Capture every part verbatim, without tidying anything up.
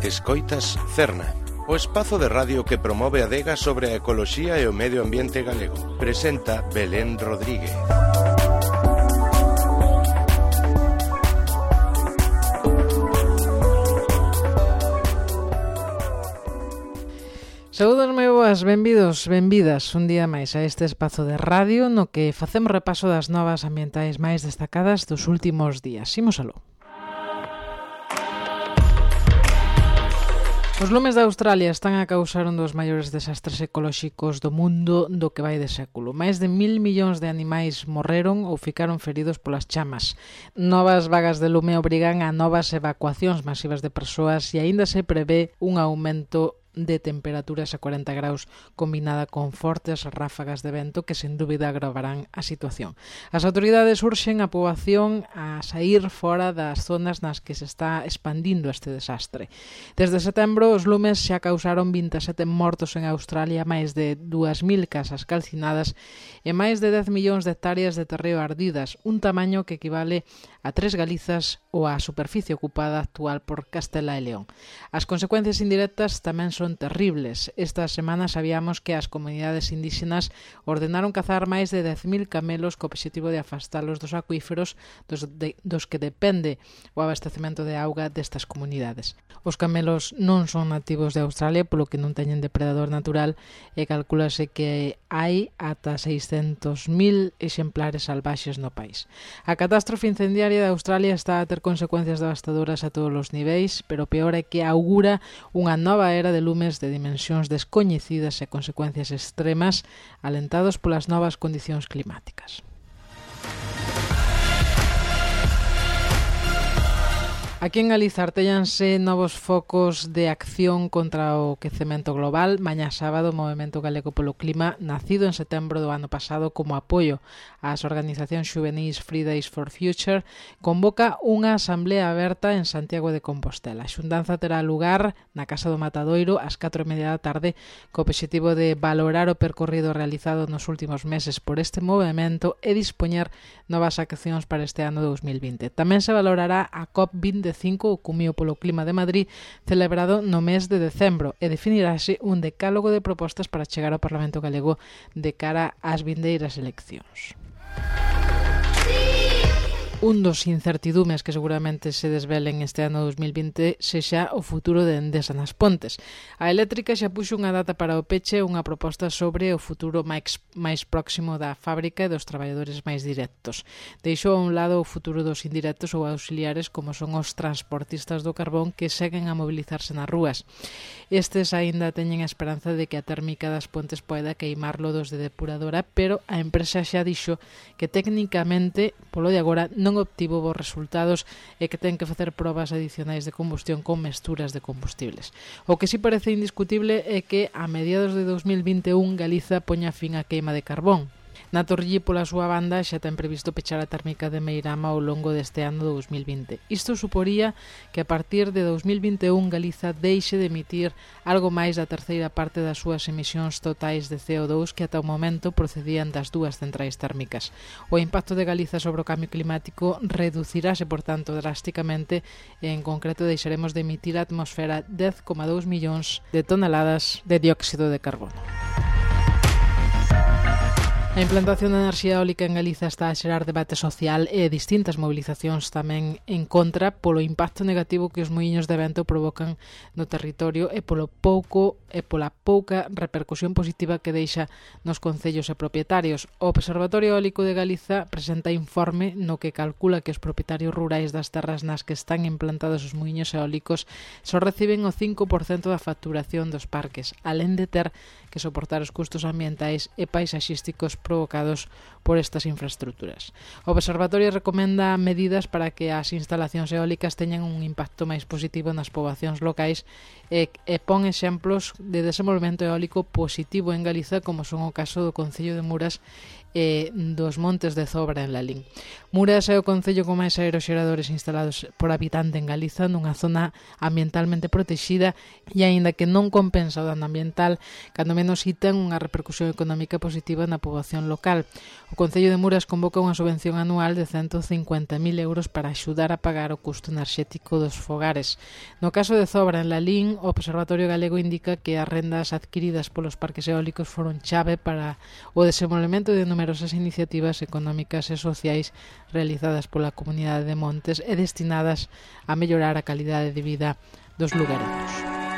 Escoitas Cerna, o espazo de radio que promove a adega sobre a ecoloxía e o medio ambiente galego. Presenta Belén Rodríguez. Saúdos moi boas, benvidos, benvidas un día máis a este espazo de radio no que facemos repaso das novas ambientais máis destacadas dos últimos días. Imos aló. Os lumes de Australia están a causar un dos maiores desastres ecolóxicos do mundo do que vai de século. Máis de mil millóns de animais morreron ou ficaron feridos polas chamas. Novas vagas de lume obrigan a novas evacuacións masivas de persoas e aínda se prevé un aumento de temperaturas a cuarenta graus combinada con fortes ráfagas de vento que sen dúbida agravarán a situación. As autoridades urxen a poboación a sair fora das zonas nas que se está expandindo este desastre. Desde setembro, os lumes xa causaron vinte e sete mortos en Australia, máis de dúas mil casas calcinadas e máis de dez millóns de hectáreas de terreo ardidas, un tamaño que equivale a tres Galizas ou a superficie ocupada actual por Castela e León. As consecuencias indirectas tamén son terribles. Esta semana sabíamos que as comunidades indígenas ordenaron cazar máis de dez mil camelos co obxectivo de afastalos dos acuíferos dos, de, dos que depende o abastecemento de auga destas comunidades. Os camelos non son nativos de Australia, polo que non teñen depredador natural e calculase que hai ata seiscentos mil exemplares salvaxes no país. A catástrofe incendiaria de Australia está a ter consecuencias devastadoras a todos os niveis, pero peor é que augura unha nova era de lumes de dimensións descoñecidas e consecuencias extremas alentados polas novas condicións climáticas. Aquí en Galiza artéllanse novos focos de acción contra o quecemento global. Mañá sábado, o Movemento Galego polo Clima, nacido en setembro do ano pasado como apoio ás organizacións xuvenís Fridays for Future, convoca unha asamblea aberta en Santiago de Compostela. A xuntanza terá lugar na Casa do Matadoiro ás catro e media da tarde co obxectivo de valorar o percorrido realizado nos últimos meses por este movemento e dispoñer novas accións para este ano dous mil vinte. Tamén se valorará a COP vinte e cinco, o Cumío polo Clima de Madrid, celebrado no mes de decembro, e definirase un decálogo de propostas para chegar ao Parlamento Galego de cara ás vindeiras eleccións. Un dos incertidumes que seguramente se desvelen este ano dous mil vinte sexa o futuro de Endesa nas Pontes. A eléctrica xa puxo unha data para o peche, unha proposta sobre o futuro máis, máis próximo da fábrica e dos traballadores máis directos. Deixou a un lado o futuro dos indirectos ou auxiliares como son os transportistas do carbón que seguen a mobilizarse nas rúas. Estes aínda teñen a esperanza de que a térmica das Pontes poida queimar lodos de depuradora, pero a empresa xa dixo que técnicamente, polo de agora, non obtivo bons resultados e que ten que facer probas adicionais de combustión con mesturas de combustibles. O que si parece indiscutible é que a mediados de dous mil vinte e un Galiza poña fin á queima de carbón. Na Torrellí, pola súa banda, xa ten previsto pechar a térmica de Meirama ao longo deste ano dous mil vinte. Isto suporía que a partir de dous mil vinte e un Galiza deixe de emitir algo máis da terceira parte das súas emisións totais de C O dous que ata o momento procedían das dúas centrais térmicas. O impacto de Galiza sobre o cambio climático reducirase, por tanto, drásticamente e en concreto deixaremos de emitir a atmosfera dez coma dous millóns de toneladas de dióxido de carbono. A implantación da enerxía eólica en Galiza está a xerar debate social e distintas movilizacións tamén en contra polo impacto negativo que os muiños de vento provocan no territorio e polo pouco e pola pouca repercusión positiva que deixa nos concellos e propietarios. O Observatorio Eólico de Galiza presenta informe no que calcula que os propietarios rurais das terras nas que están implantados os muiños eólicos só reciben o cinco por cento da facturación dos parques, alén de ter que soportar os custos ambientais e paisaxísticos provocados por estas infraestructuras. O Observatorio recomenda medidas para que as instalacións eólicas teñan un impacto máis positivo nas poboacións locais e, e pon exemplos de desenvolvemento eólico positivo en Galiza, como son o caso do Concello de Muras e dos Montes de Zobra en Lalín. Muras é o concello con máis aeroxeradores instalados por habitante en Galiza, nunha zona ambientalmente protexida e aínda que non compensa o dano ambiental, cando menos si ten unha repercusión económica positiva na poboación local. O Concello de Muras convoca unha subvención anual de ciento cincuenta mil euros para axudar a pagar o custo enerxético dos fogares. No caso de Zobra en Lalín, o Observatorio Galego indica que as rendas adquiridas polos parques eólicos foron chave para o desenvolvemento de numerosas iniciativas económicas e sociais realizadas pola comunidade de Montes e destinadas a mellorar a calidade de vida dos lugareños.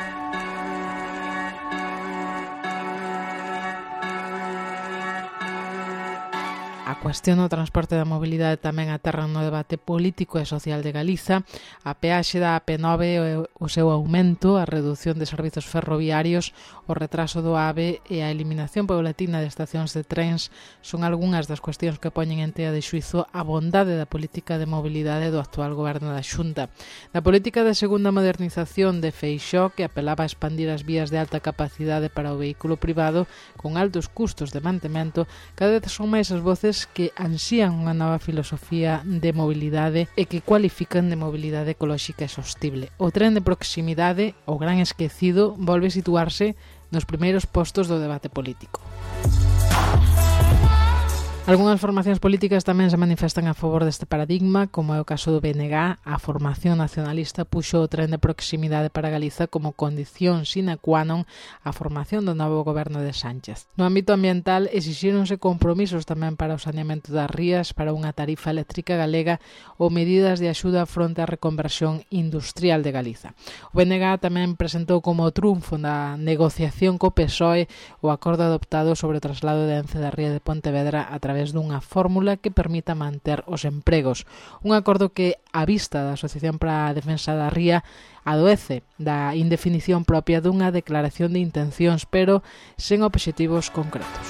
A cuestión do transporte e da mobilidade tamén aterran no debate político e social de Galiza. A peaxe da A P nove, o seu aumento, a redución de servizos ferroviarios, o retraso do AVE e a eliminación paulatina de estacións de trens son algunhas das cuestións que poñen en tea de xuizo a bondade da política de mobilidade do actual goberno da Xunta. Da política de segunda modernización de Feixóo, que apelaba a expandir as vías de alta capacidade para o vehículo privado con altos custos de mantemento, cada vez son máis as voces que ansían unha nova filosofía de mobilidade e que cualifican de mobilidade ecolóxica e sostible. O tren de proximidade, o gran esquecido, volve a situarse nos primeiros postos do debate político. Algunhas formacións políticas tamén se manifestan a favor deste paradigma, como é o caso do B N G. A formación nacionalista puxo o tren de proximidade para Galiza como condición sine qua non a formación do novo goberno de Sánchez. No ámbito ambiental exixíronse compromisos tamén para o saneamento das rías, para unha tarifa eléctrica galega ou medidas de axuda fronte á reconversión industrial de Galiza. O B N G tamén presentou como triunfo na negociación co P S O E o acordo adoptado sobre o traslado de Ence da Ría de Pontevedra a través dunha fórmula que permita manter os empregos. Un acordo que, á vista da Asociación para a Defensa da Ría, adoece da indefinición propia dunha declaración de intencións, pero sen obxectivos concretos.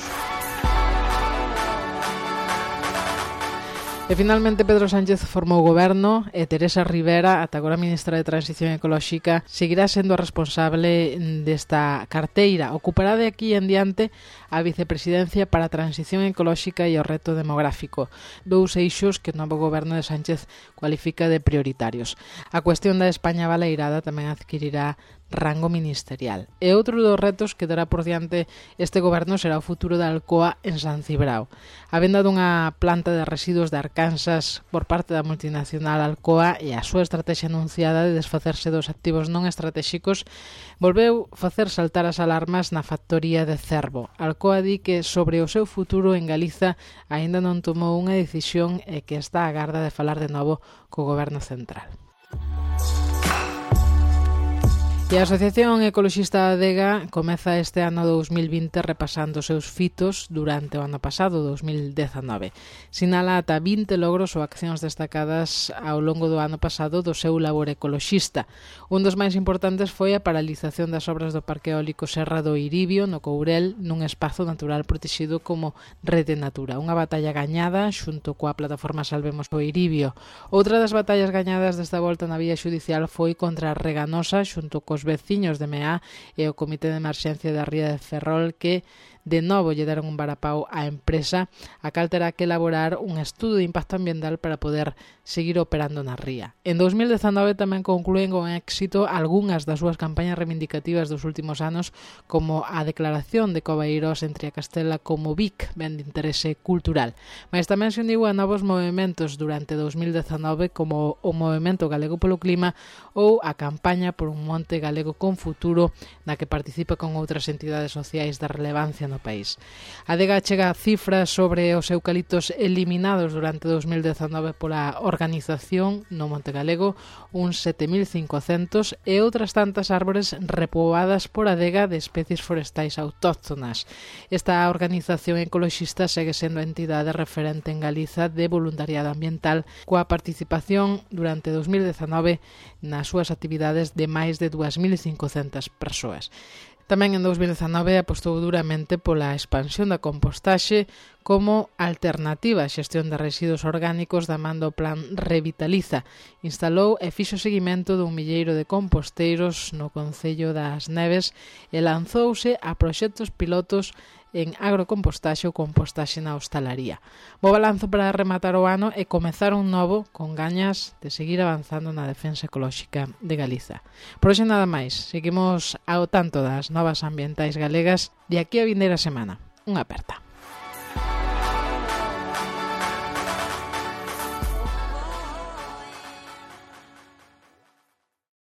E finalmente Pedro Sánchez formou goberno e Teresa Rivera, ata agora ministra de Transición Ecolóxica, seguirá sendo a responsable desta carteira. Ocupará de aquí en diante a vicepresidencia para a Transición Ecolóxica e o reto demográfico, dous eixos que o novo goberno de Sánchez cualifica de prioritarios. A cuestión da España baleirada tamén adquirirá rango ministerial. E outro dos retos que dará por diante este goberno será o futuro da Alcoa en San Cibrao. A venda dunha planta de residuos de Arkansas por parte da multinacional Alcoa e a súa estrategia anunciada de desfacerse dos activos non estratégicos volveu facer saltar as alarmas na factoría de Cervo. Alcoa di que sobre o seu futuro en Galiza aínda non tomou unha decisión e que está á garda de falar de novo co goberno central. E a Asociación Ecoloxista Adega comeza este ano dous mil vinte repasando os seus fitos durante o ano pasado, dous mil dezanove. Sinala ata vinte logros ou accións destacadas ao longo do ano pasado do seu labor ecoloxista. Un dos máis importantes foi a paralización das obras do Parque Eólico Serra do Iribio, no Courel, nun espazo natural protegido como Rede Natura. Unha batalla gañada xunto coa plataforma Salvemos o Iribio. Outra das batallas gañadas desta volta na vía xudicial foi contra a Reganosa xunto cos veciños de Meá e o Comité de Emerxencia da Ría de Ferrol, que de novo lle deron un varapau á empresa, a cal terá que elaborar un estudo de impacto ambiental para poder seguir operando na ría. En dous mil dezanove tamén conclúen con éxito algunhas das súas campañas reivindicativas dos últimos anos, como a declaración de Coveiros entre a Castela como B I C, ben de interese cultural. Mas tamén se uniu a novos movementos durante dous mil dezanove, como o Movemento Galego polo Clima ou a campaña por un monte galego con futuro, na que participa con outras entidades sociais de relevancia no país. A Adega chega a cifras sobre os eucaliptos eliminados durante dous mil dezanove pola organización no Monte Galego, uns sete mil cincocentos, e outras tantas árbores repoboadas por Adega de especies forestais autóctonas. Esta organización ecoloxista segue sendo a entidade referente en Galiza de voluntariado ambiental, coa participación durante dous mil dezanove nas súas actividades de máis de dúas mil cincocentas persoas. Tamén en dous mil dezanove apostou duramente pola expansión da compostaxe como alternativa á xestión de residuos orgánicos da man do Plan Revitaliza. Instalou e fixo seguimento dun milleiro de composteiros no Concello das Neves e lanzouse a proxectos pilotos en agrocompostaxe ou compostaxe na hostalaría. Bo balanzo para rematar o ano e comezar un novo con gañas de seguir avanzando na defensa ecolóxica de Galiza. Por hoxe nada máis, seguimos ao tanto das novas ambientais galegas de aquí a vindeira semana. Unha aperta.